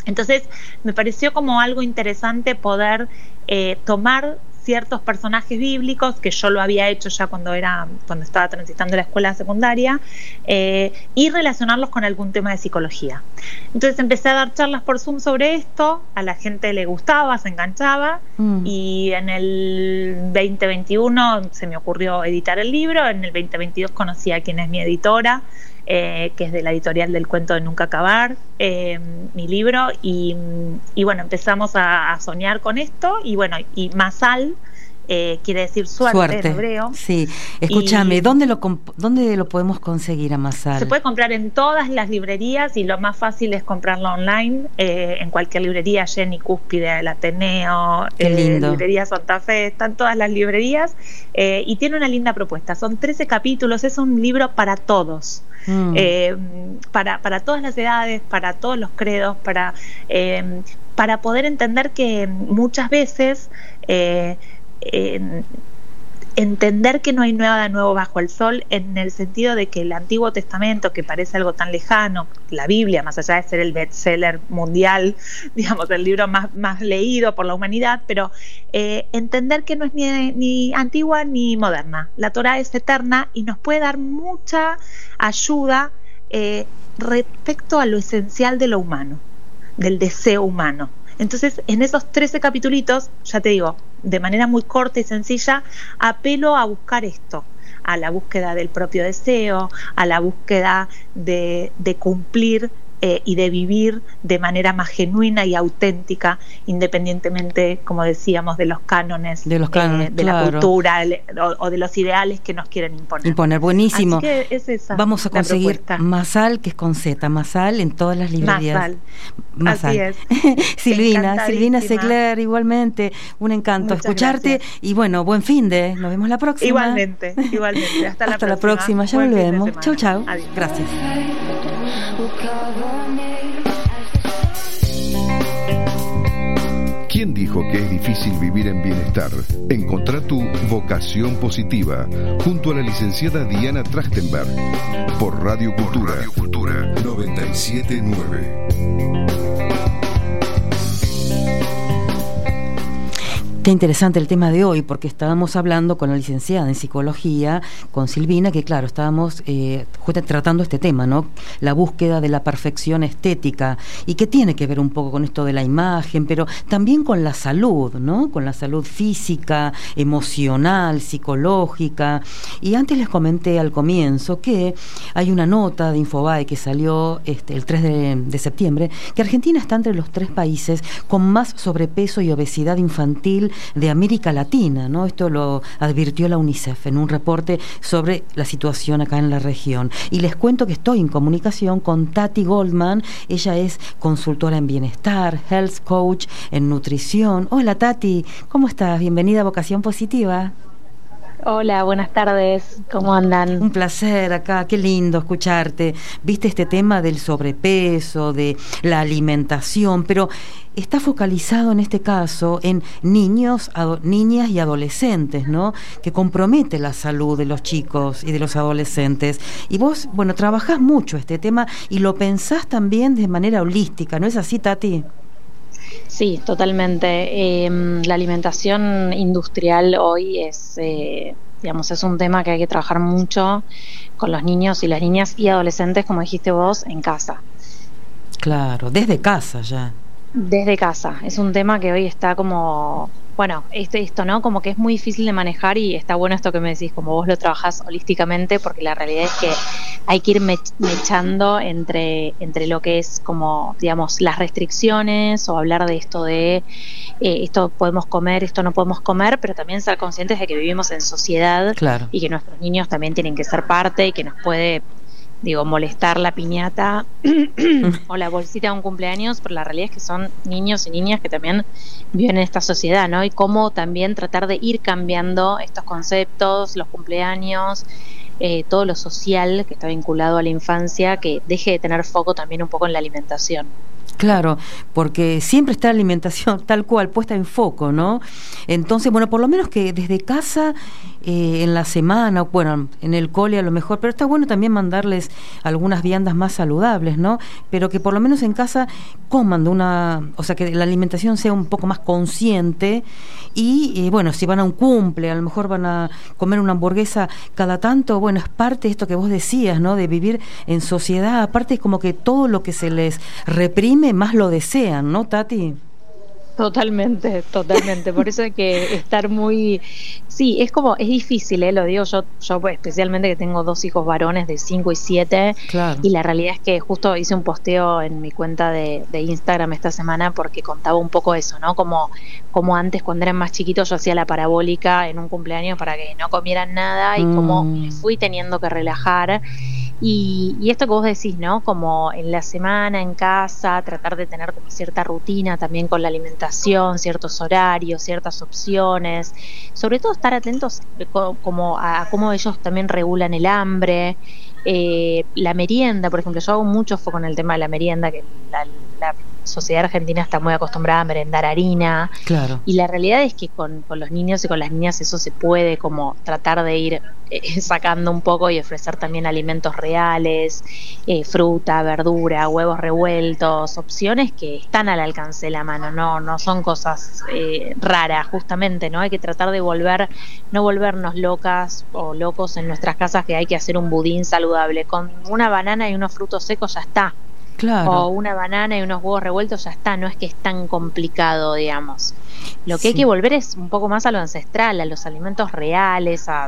Entonces me pareció como algo interesante poder eh, tomar ciertos personajes bíblicos, que yo lo había hecho ya cuando era cuando estaba transitando la escuela secundaria, eh, y relacionarlos con algún tema de psicología. Entonces empecé a dar charlas por Zoom sobre esto, a la gente le gustaba, se enganchaba, mm. y en el veinte veintiuno se me ocurrió editar el libro. En el veinte veintidós conocí a quien es mi editora, Eh, que es de la editorial del Cuento de Nunca Acabar, eh, mi libro, y, y bueno, empezamos a, a soñar con esto, y bueno, y Mazal eh, quiere decir suerte, suerte en hebreo. Sí, escúchame, y, ¿dónde lo dónde lo podemos conseguir a Mazal? Se puede comprar en todas las librerías, y lo más fácil es comprarlo online, eh, en cualquier librería, Jenny, Cúspide, el Ateneo, eh, librería Santa Fe, están todas las librerías, eh, y tiene una linda propuesta. Son trece capítulos, es un libro para todos. Mm. Eh, para, para todas las edades, para todos los credos, para, eh, para poder entender que muchas veces eh, eh, entender que no hay nada nuevo bajo el sol, en el sentido de que el Antiguo Testamento, que parece algo tan lejano, la Biblia, más allá de ser el bestseller mundial, digamos, el libro más, más leído por la humanidad, pero eh, entender que no es ni, ni antigua ni moderna. La Torá es eterna y nos puede dar mucha ayuda eh, respecto a lo esencial de lo humano, del deseo humano. Entonces, en esos trece capitulitos, ya te digo, de manera muy corta y sencilla, apelo a buscar esto, a la búsqueda del propio deseo, a la búsqueda de, de cumplir eh, y de vivir de manera más genuina y auténtica, independientemente, como decíamos, de los cánones, de, los cánones, eh, de claro. la cultura o, o de los ideales que nos quieren imponer. Imponer, buenísimo. Así que es esa Vamos a conseguir Mazal, que es con Z, Mazal en todas las librerías. Mazal. Mazal. Así es. Silvina, Silvina Segler, igualmente, un encanto Muchas escucharte gracias. Y bueno, buen fin de, nos vemos la próxima. Igualmente, igualmente. Hasta la Hasta próxima. la próxima, ya volvemos. Chau, chau. Adiós. Gracias. ¿Quién dijo que es difícil vivir en bienestar? Encontrá tu vocación positiva junto a la licenciada Diana Trachtenberg por Radio Cultura, Radio Cultura noventa y siete nueve. Qué interesante el tema de hoy, porque estábamos hablando con la licenciada en psicología, con Silvina, que claro, estábamos eh, tratando este tema, ¿no? La búsqueda de la perfección estética, y que tiene que ver un poco con esto de la imagen, pero también con la salud, ¿no? Con la salud física, emocional, psicológica. Y antes les comenté al comienzo que hay una nota de Infobae que salió este, el tres de septiembre, que Argentina está entre los tres países con más sobrepeso y obesidad infantil de América Latina, ¿no? Esto lo advirtió la UNICEF en un reporte sobre la situación acá en la región. Y les cuento que estoy en comunicación con Tati Goldman. Ella es consultora en bienestar, health coach en nutrición. Hola Tati, ¿cómo estás? Bienvenida a Vocación Positiva. Hola, buenas tardes, ¿cómo andan? Un placer acá, qué lindo escucharte. Viste este tema del sobrepeso, de la alimentación, pero está focalizado en este caso en niños, ado- niñas y adolescentes, ¿no? Que compromete la salud de los chicos y de los adolescentes. Y vos, bueno, trabajás mucho este tema y lo pensás también de manera holística, ¿no es así, Tati? Sí, totalmente. Eh, la alimentación industrial hoy es, eh, digamos, es un tema que hay que trabajar mucho con los niños y las niñas y adolescentes, como dijiste vos, en casa. Claro, desde casa ya. Desde casa. Es un tema que hoy está como, bueno, esto, esto, ¿no? Como que es muy difícil de manejar, y está bueno esto que me decís, como vos lo trabajás holísticamente, porque la realidad es que hay que ir mech- mechando entre, entre lo que es como, digamos, las restricciones, o hablar de esto de eh, esto podemos comer, esto no podemos comer, pero también ser conscientes de que vivimos en sociedad, claro, y que nuestros niños también tienen que ser parte, y que nos puede, digo, molestar la piñata o la bolsita de un cumpleaños, pero la realidad es que son niños y niñas que también viven en esta sociedad, ¿no? Y cómo también tratar de ir cambiando estos conceptos, los cumpleaños, eh, todo lo social que está vinculado a la infancia, que deje de tener foco también un poco en la alimentación. Claro, porque siempre está la alimentación tal cual, puesta en foco, ¿no? Entonces, bueno, por lo menos que desde casa, eh, en la semana, bueno, en el cole a lo mejor, pero está bueno también mandarles algunas viandas más saludables, ¿no? Pero que por lo menos en casa coman de una, o sea, que la alimentación sea un poco más consciente y, eh, bueno, si van a un cumple, a lo mejor van a comer una hamburguesa cada tanto, bueno, es parte de esto que vos decías, ¿no? De vivir en sociedad, aparte es como que todo lo que se les reprime más lo desean, ¿no, Tati? Totalmente, totalmente. Por eso hay que estar muy... Sí, es como, es difícil, ¿eh? Lo digo yo, yo pues, especialmente que tengo dos hijos varones de cinco y siete, claro. Y la realidad es que justo hice un posteo en mi cuenta de, de Instagram esta semana porque contaba un poco eso, ¿no? Como, como antes, cuando eran más chiquitos, yo hacía la parabólica en un cumpleaños para que no comieran nada y mm. como me fui teniendo que relajar. Y, y esto que vos decís, ¿no? Como en la semana, en casa, tratar de tener como cierta rutina también con la alimentación, ciertos horarios, ciertas opciones, sobre todo estar atentos como a, a cómo ellos también regulan el hambre, eh, la merienda, por ejemplo, yo hago mucho foco en el tema de la merienda, que la, la sociedad argentina está muy acostumbrada a merendar harina, claro. Y la realidad es que con, con los niños y con las niñas eso se puede como tratar de ir eh, sacando un poco y ofrecer también alimentos reales, eh, fruta, verdura, huevos revueltos, opciones que están al alcance de la mano, no, no son cosas eh, raras, justamente, ¿no? Hay que tratar de volver, no volvernos locas o locos en nuestras casas que hay que hacer un budín saludable, con una banana y unos frutos secos ya está. Claro. O una banana y unos huevos revueltos, ya está, no es que es tan complicado, digamos. Lo que sí. hay que volver es un poco más a lo ancestral, a los alimentos reales, a, a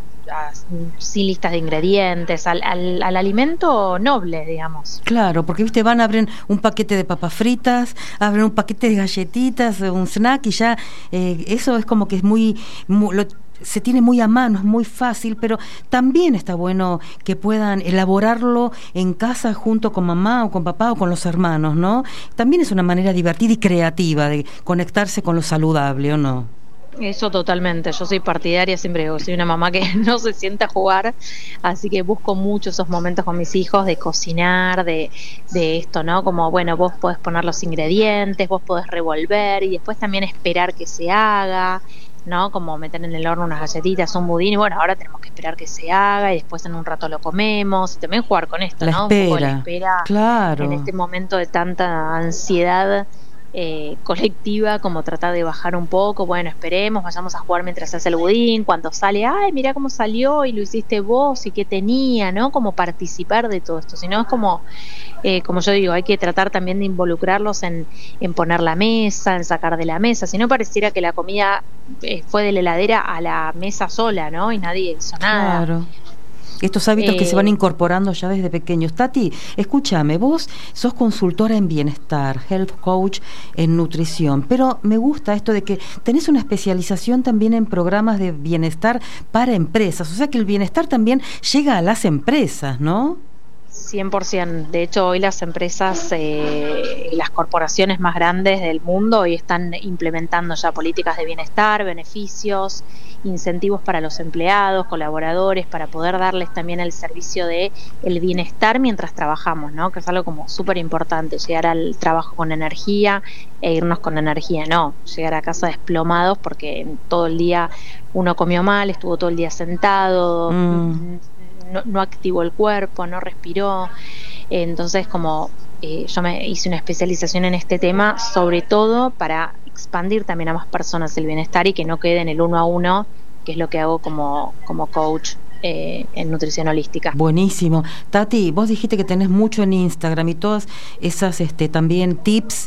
sin listas de ingredientes, al, al, al alimento noble, digamos. Claro, porque viste, van, abren un paquete de papas fritas, abren un paquete de galletitas, un snack y ya, eh, eso es como que es muy... muy lo, se tiene muy a mano, es muy fácil, pero también está bueno que puedan elaborarlo en casa junto con mamá o con papá o con los hermanos, ¿no? También es una manera divertida y creativa de conectarse con lo saludable, ¿o no? Eso totalmente, yo soy partidaria, siempre digo, soy una mamá que no se sienta a jugar, así que busco mucho esos momentos con mis hijos de cocinar, de, de esto, ¿no? Como, bueno, vos podés poner los ingredientes, vos podés revolver y después también esperar que se haga, ¿no? Como meter en el horno unas galletitas, un budín, y bueno, ahora tenemos que esperar que se haga y después en un rato lo comemos, y también jugar con esto, la ¿no? Espera. Un poco la espera, claro. En este momento de tanta ansiedad eh, colectiva, como tratar de bajar un poco, bueno, esperemos, vayamos a jugar mientras se hace el budín, cuando sale, ay, mira cómo salió y lo hiciste vos y qué tenía, ¿no? Como participar de todo esto, si no es como... Eh, como yo digo, hay que tratar también de involucrarlos en, en poner la mesa, en sacar de la mesa, si no pareciera que la comida eh, fue de la heladera a la mesa sola, ¿no? Y nadie hizo nada. Claro. Estos hábitos eh, que se van incorporando ya desde pequeños. Tati, escúchame, vos sos consultora en bienestar, health coach en nutrición, pero me gusta esto de que tenés una especialización también en programas de bienestar para empresas, o sea que el bienestar también llega a las empresas, ¿no? cien por ciento. De hecho, hoy las empresas, eh, las corporaciones más grandes del mundo hoy están implementando ya políticas de bienestar, beneficios, incentivos para los empleados, colaboradores, para poder darles también el servicio de el bienestar mientras trabajamos, ¿no? Que es algo como súper importante, llegar al trabajo con energía e irnos con energía, no, llegar a casa desplomados porque todo el día uno comió mal, estuvo todo el día sentado, mm. No, no activó el cuerpo, no respiró, entonces como eh, yo me hice una especialización en este tema, sobre todo para expandir también a más personas el bienestar y que no quede en el uno a uno, que es lo que hago como, como coach eh, en nutrición holística. Buenísimo. Tati, vos dijiste que tenés mucho en Instagram y todas esas este, también tips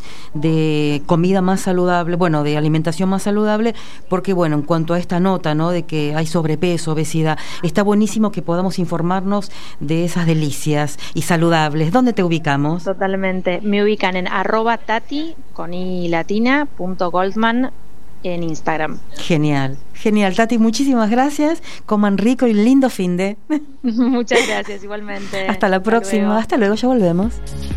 de comida más saludable, bueno, de alimentación más saludable, porque bueno, en cuanto a esta nota, ¿no? De que hay sobrepeso, obesidad, está buenísimo que podamos informarnos de esas delicias y saludables. ¿Dónde te ubicamos? Totalmente. Me ubican en arroba tati con i latina punto goldman en Instagram. Genial, genial. Tati, muchísimas gracias. Coman rico y lindo fin de. Muchas gracias, igualmente. Hasta la Hasta próxima. Luego. Hasta luego, ya volvemos.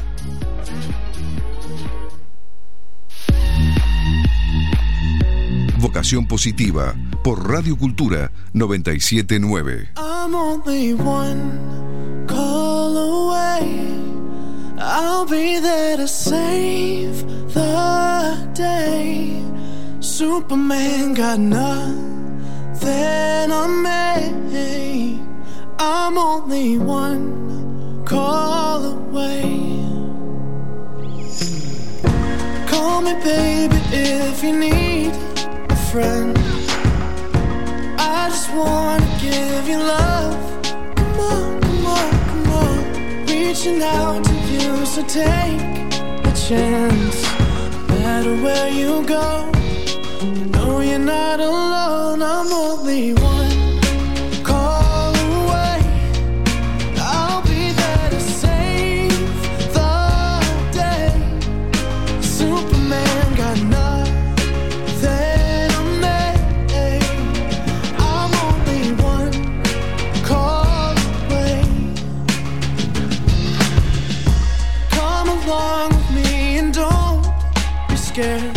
Vocación Positiva por Radio Cultura noventa y siete punto nueve. I'm only one call away. I'll be there to save the day. Superman got nothing on me. I'm only one call away. Call me baby if you need a friend. I just wanna give you love. Come on, come on, come on. Reaching out to you, so take a chance. No matter where you go, you know you're not alone. I'm only one call away. I'll be there to save the day. Superman got nothing on me. I'm only one call away. Come along with me and don't be scared.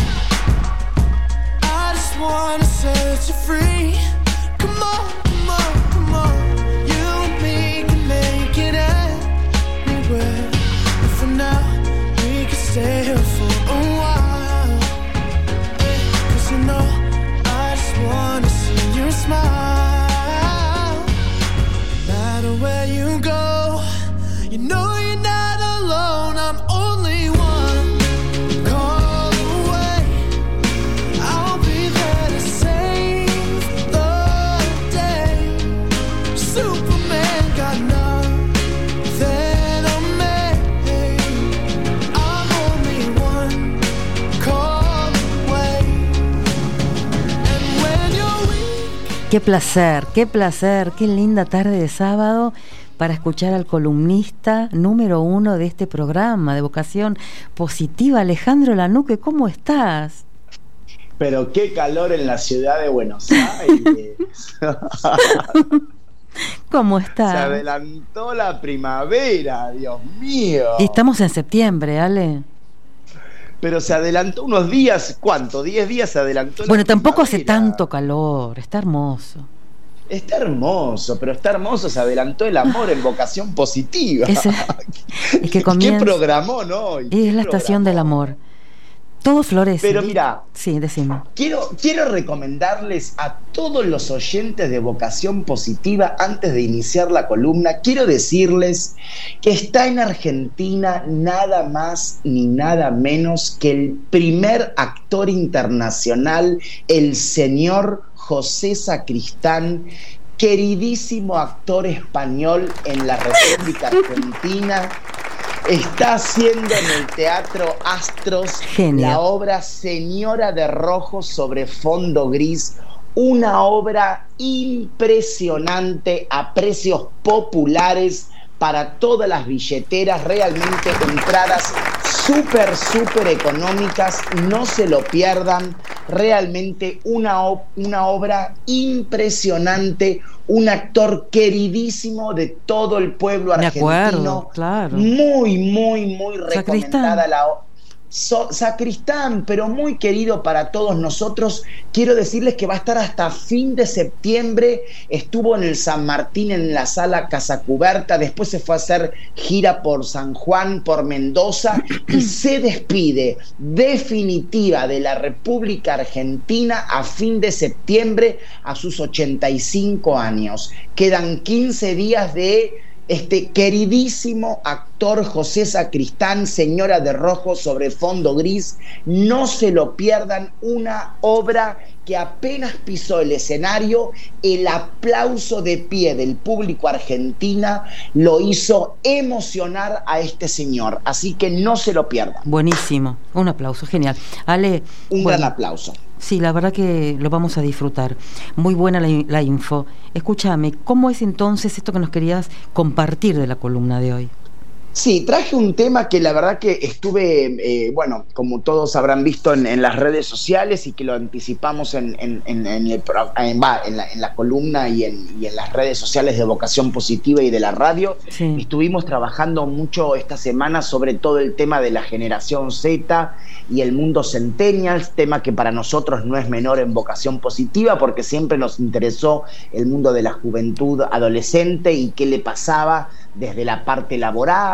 I just wanna set you free. Come on, come on, come on. You and me can make it anywhere. And for now, we can stay here for a while. Cause you know, I just wanna see you smile. No matter where you go, you know you're not alone. I'm only one call away. I'll be there to save the day. Superman got nothing on me. I'm only one call away. And when you're weak, Qué placer, qué placer, qué linda tarde de sábado para escuchar al columnista número uno de este programa de Vocación Positiva, Alejandro Lanuque. ¿Cómo estás? Pero qué calor en la ciudad de Buenos Aires. ¿Cómo Se estás? adelantó la primavera, Dios mío. Y estamos en septiembre, Ale. Pero se adelantó unos días, ¿cuánto? ¿Diez días se adelantó la Bueno, tampoco hace primavera? tanto calor, está hermoso. Está hermoso, pero está hermoso, se adelantó el amor en Vocación Positiva. Ese- es que ¿Qué comienza- programón hoy? Y es la estación del amor. Todo florece. Pero mira, Sí, decime. Quiero, quiero recomendarles a todos los oyentes de Vocación Positiva, antes de iniciar la columna, quiero decirles que está en Argentina nada más ni nada menos que el primer actor internacional, el señor José Sacristán, queridísimo actor español en la República Argentina. Está haciendo en el Teatro Astros Genio. la obra Señora de Rojo sobre fondo gris, una obra impresionante a precios populares para todas las billeteras, realmente entradas súper, súper económicas, no se lo pierdan, realmente una, o- una obra impresionante, un actor queridísimo de todo el pueblo De argentino. acuerdo, claro. Muy, muy, muy Sacristán. recomendada la obra. So, Sacristán, pero muy querido para todos nosotros. Quiero decirles que va a estar hasta fin de septiembre. Estuvo en el San Martín en la sala Casa Cubierta, después se fue a hacer gira por San Juan, por Mendoza y se despide definitiva de la República Argentina a fin de septiembre a sus ochenta y cinco años. Quedan quince días de este queridísimo actor José Sacristán, Señora de Rojo sobre fondo gris. No se lo pierdan, una obra que apenas pisó el escenario, el aplauso de pie del público argentina lo hizo emocionar a este señor, así que no se lo pierdan. Buenísimo, un aplauso, genial. Ale, Un bueno, gran aplauso. sí, la verdad que lo vamos a disfrutar. Muy buena la, la info. Escúchame, ¿cómo es entonces esto que nos querías compartir de la columna de hoy? Sí, traje un tema que la verdad que estuve, eh, bueno, como todos habrán visto en, en las redes sociales y que lo anticipamos en, en, en, en, el, en, va, en, la, en la columna y en, y en las redes sociales de Vocación Positiva y de la radio. Sí. Estuvimos trabajando mucho esta semana sobre todo el tema de la generación Z y el mundo Centennials, tema que para nosotros no es menor en Vocación Positiva porque siempre nos interesó el mundo de la juventud adolescente y qué le pasaba desde la parte laboral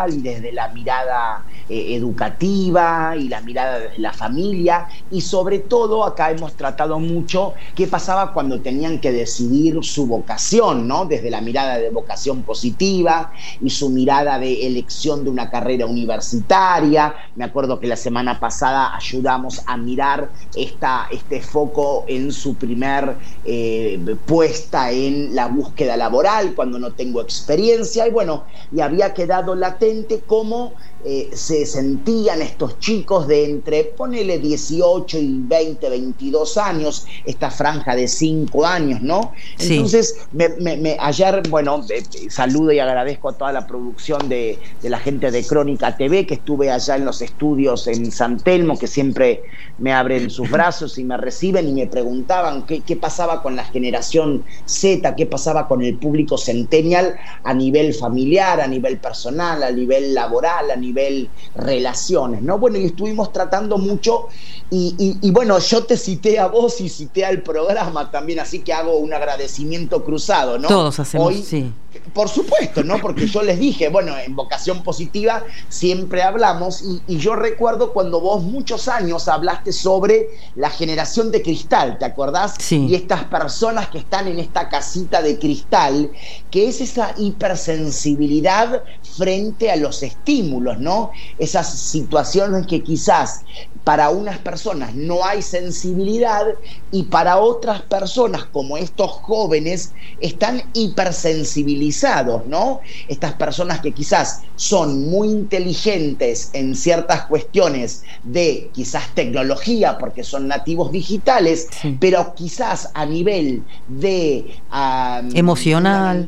laboral y desde la mirada eh, educativa y la mirada de la familia, y sobre todo acá hemos tratado mucho qué pasaba cuando tenían que decidir su vocación, ¿no? Desde la mirada de vocación positiva y su mirada de elección de una carrera universitaria. Me acuerdo que la semana pasada ayudamos a mirar esta, este foco en su primer eh, puesta en la búsqueda laboral cuando no tengo experiencia, y bueno, y había quedado latente cómo eh, se sentían estos chicos de entre, ponele dieciocho y veinte, veintidós años, esta franja de cinco años, ¿no? Sí. Entonces, me, me, me, ayer, bueno, eh, saludo y agradezco a toda la producción de, de la gente de Crónica T V, que estuve allá en los estudios en San Telmo, que siempre me abren sus brazos y me reciben y me preguntaban qué, qué pasaba con la generación Z, qué pasaba con el público centennial a nivel familiar, a nivel personal, a nivel laboral, a nivel relaciones, ¿no? Bueno, y estuvimos tratando mucho y, y, y bueno, yo te cité a vos y cité al programa también, así que hago un agradecimiento cruzado, ¿no? Todos hacemos, Hoy, sí. Por supuesto, ¿no? Porque yo les dije, bueno, en Vocación Positiva siempre hablamos, y, y yo recuerdo cuando vos muchos años hablaste sobre la generación de cristal, ¿te acordás? Sí. Y estas personas que están en esta casita de cristal, que es esa hipersensibilidad frente a los estímulos, ¿no? Esas situaciones que quizás para unas personas no hay sensibilidad y para otras personas, como estos jóvenes, están hipersensibilizados, ¿no? Estas personas que quizás son muy inteligentes en ciertas cuestiones de quizás tecnología porque son nativos digitales, sí. Pero quizás a nivel de um, emocional,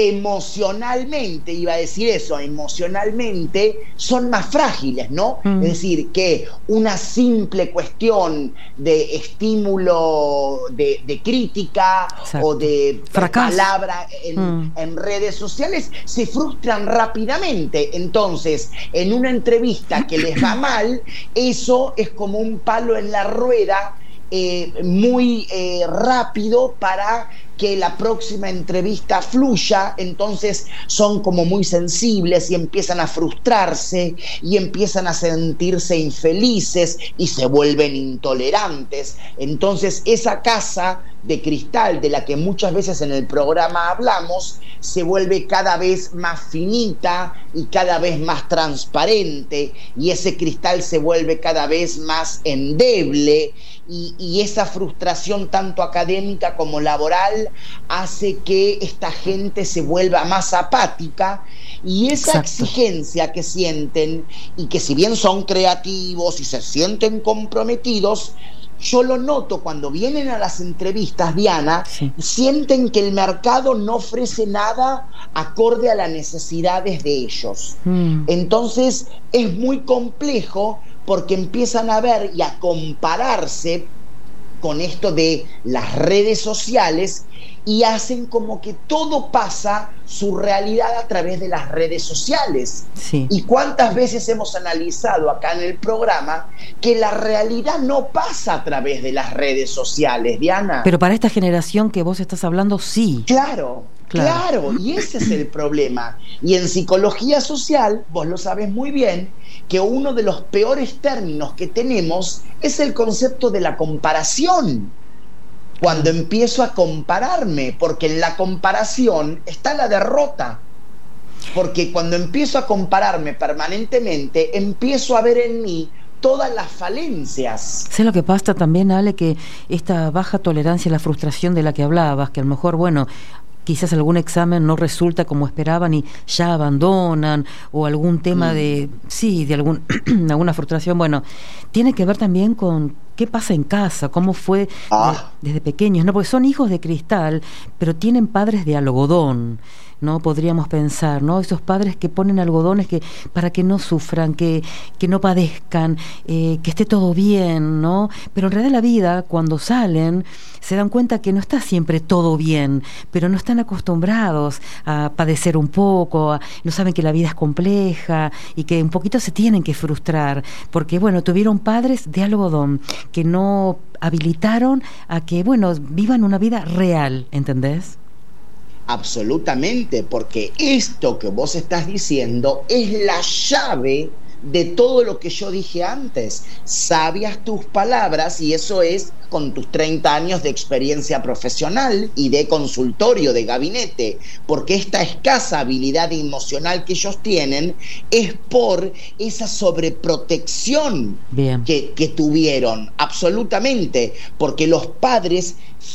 emocionalmente, iba a decir eso, emocionalmente son más frágiles, ¿no? Mm. Es decir, que una simple cuestión de estímulo, de, de crítica, exacto, o de fracaso, palabra en, mm. en redes sociales, se frustran rápidamente. Entonces, en una entrevista que les va mal, eso es como un palo en la rueda, eh, muy eh, rápido para que la próxima entrevista fluya. Entonces son como muy sensibles y empiezan a frustrarse y empiezan a sentirse infelices y se vuelven intolerantes. Entonces esa casa de cristal de la que muchas veces en el programa hablamos se vuelve cada vez más finita y cada vez más transparente, y ese cristal se vuelve cada vez más endeble, y, y esa frustración tanto académica como laboral hace que esta gente se vuelva más apática, y esa Exacto. exigencia que sienten, y que si bien son creativos y se sienten comprometidos, yo lo noto cuando vienen a las entrevistas, Diana, sí. sienten que el mercado no ofrece nada acorde a las necesidades de ellos. Mm. Entonces es muy complejo porque empiezan a ver y a compararse con esto de las redes sociales y hacen como que todo pasa su realidad a través de las redes sociales. Sí. Y cuántas veces hemos analizado acá en el programa que la realidad no pasa a través de las redes sociales, Diana. Pero para esta generación que vos estás hablando, sí. Claro, claro, claro, y ese es el problema. Y en psicología social, vos lo sabés muy bien, que uno de los peores términos que tenemos es el concepto de la comparación. Cuando empiezo a compararme, porque en la comparación está la derrota. Porque cuando empiezo a compararme permanentemente, empiezo a ver en mí todas las falencias. Sé lo que pasa también, Ale, que esta baja tolerancia a la frustración de la que hablabas, que a lo mejor, bueno, quizás algún examen no resulta como esperaban y ya abandonan, o algún tema mm. de, sí, de algún, alguna frustración, bueno, tiene que ver también con qué pasa en casa, cómo fue ah. de, desde pequeños, ¿no? Porque son hijos de cristal, pero tienen padres de algodón, ¿no? Podríamos pensar, ¿no? Esos padres que ponen algodones que para que no sufran, que, que no padezcan, eh, que esté todo bien, ¿no? Pero en realidad la vida, cuando salen, se dan cuenta que no está siempre todo bien, pero no están acostumbrados a padecer un poco, a, no saben que la vida es compleja y que un poquito se tienen que frustrar, porque, bueno, tuvieron padres de algodón que no habilitaron a que, bueno, vivan una vida real, ¿entendés? Absolutamente, porque esto que vos estás diciendo es la llave de todo lo que yo dije antes. Sabias tus palabras, y eso es con tus treinta años de experiencia profesional y de consultorio, de gabinete, porque esta escasa habilidad emocional que ellos tienen es por esa sobreprotección que, que tuvieron, absolutamente, porque los padres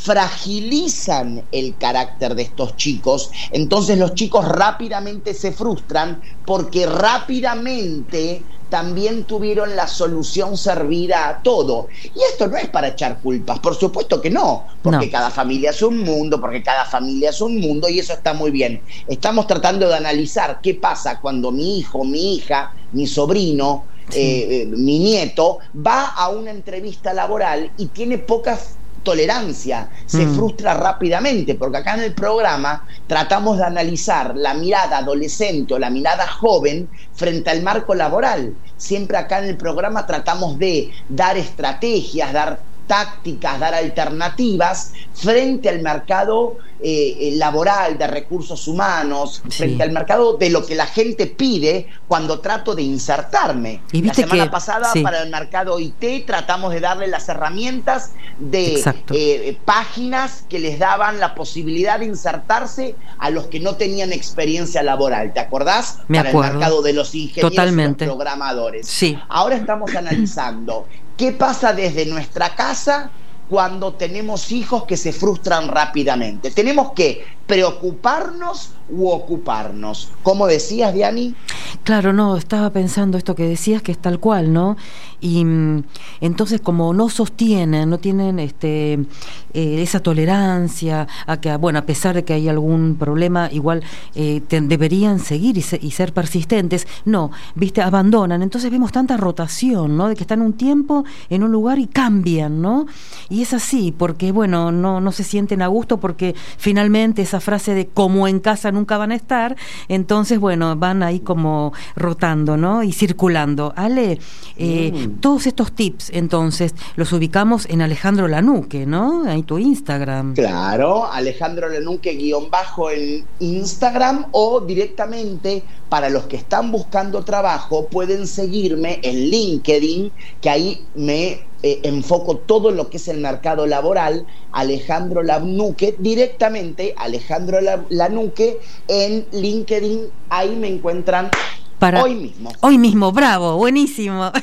fragilizan el carácter de estos chicos. Entonces los chicos rápidamente se frustran porque rápidamente también tuvieron la solución servida a todo. Y esto no es para echar culpas, por supuesto que no, porque no. Cada familia es un mundo, porque cada familia es un mundo, y eso está muy bien. Estamos tratando de analizar qué pasa cuando mi hijo, mi hija, mi sobrino, sí. eh, mi nieto va a una entrevista laboral y tiene pocas tolerancia, se mm. frustra rápidamente, porque acá en el programa tratamos de analizar la mirada adolescente o la mirada joven frente al marco laboral. Siempre acá en el programa tratamos de dar estrategias, dar tácticas, dar alternativas frente al mercado eh, laboral, de recursos humanos, sí. frente al mercado de lo que la gente pide cuando trato de insertarme. ¿Y la semana que, pasada sí. para el mercado I T tratamos de darle las herramientas de eh, páginas que les daban la posibilidad de insertarse a los que no tenían experiencia laboral. ¿Te acordás? Me para acuerdo. El mercado de los ingenieros Totalmente. Y los programadores. Sí. Ahora estamos analizando qué pasa desde nuestra casa cuando tenemos hijos que se frustran rápidamente. Tenemos que preocuparnos u ocuparnos. ¿Cómo decías, Diani? Claro, no, estaba pensando esto que decías, que es tal cual, ¿no? Y mm, entonces, como no sostienen, no tienen este eh, esa tolerancia a que, bueno, a pesar de que hay algún problema, igual eh, te, deberían seguir y, se, y ser persistentes. No, viste, abandonan. Entonces vemos tanta rotación, ¿no? De que están un tiempo en un lugar y cambian, ¿no? Y es así, porque, bueno, no, no se sienten a gusto, porque finalmente esa frase de como en casa nunca van a estar, entonces, bueno, van ahí como rotando, ¿no? Y circulando. Ale, eh, mm. todos estos tips, entonces, los ubicamos en Alejandro Lanuque, ¿no? Ahí tu Instagram. Claro, Alejandro Lanuque guión bajo en Instagram, o directamente para los que están buscando trabajo pueden seguirme en LinkedIn, que ahí me Eh, enfoco todo lo que es el mercado laboral. Alejandro Lanuque, directamente Alejandro Lanuque en LinkedIn, ahí me encuentran para hoy mismo. Hoy mismo, bravo, buenísimo.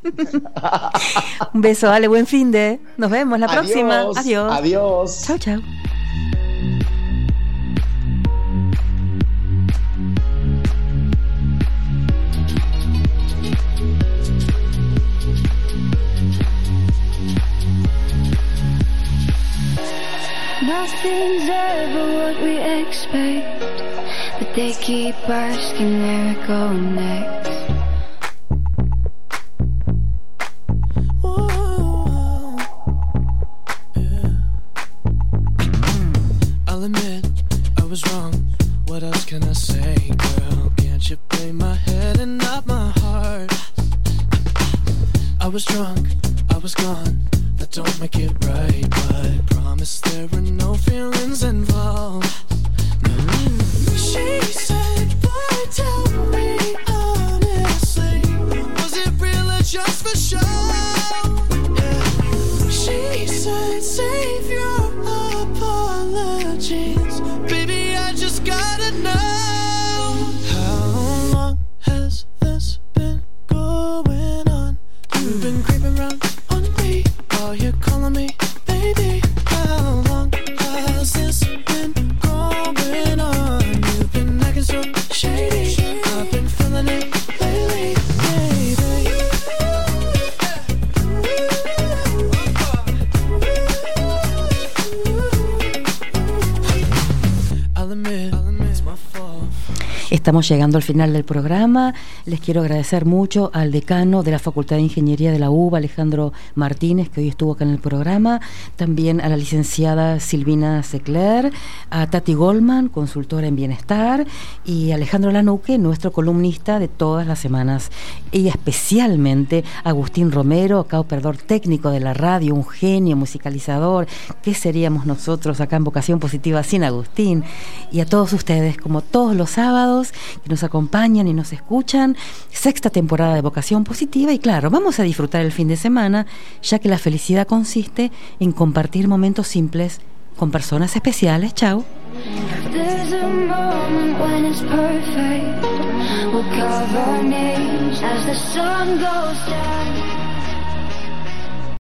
Un beso, Ale, buen fin de. Nos vemos la adiós, próxima. Adiós. Adiós. Chau, chau. Nothing's ever what we expect, but they keep asking where we go next. Whoa, yeah. I'll admit I was wrong. What else can I say, girl? Can't you play my head and not my heart? I was drunk, I was gone. That don't make it right, but promise there were no feelings involved. No. She said, boy, tell me honestly, was it real or just for show? Yeah. She said, save your apologies, baby, I just gotta know. How long has this been going on? You've been creeping around on me. Oh, you're calling me, baby. How long has this been going on? You've been acting so shady. I've been feeling it lately, baby. Estamos llegando al final del programa. Les quiero agradecer mucho al decano de la Facultad de Ingeniería de la U B A, Alejandro Martínez, que hoy estuvo acá en el programa, también a la licenciada Silvina Secler, a Tati Goldman, consultora en bienestar, y a Alejandro Lanuque, nuestro columnista de todas las semanas, y especialmente a Agustín Romero, acá operador técnico de la radio, un genio musicalizador. ¿Qué seríamos nosotros acá en Vocación Positiva sin Agustín? Y a todos ustedes, como todos los sábados, que nos acompañan y nos escuchan, sexta temporada de Vocación Positiva, y claro, vamos a disfrutar el fin de semana, ya que la felicidad consiste en compartir momentos simples con personas especiales. Chao. There's a moment when it's perfect. We'll cover our names as the sun goes down.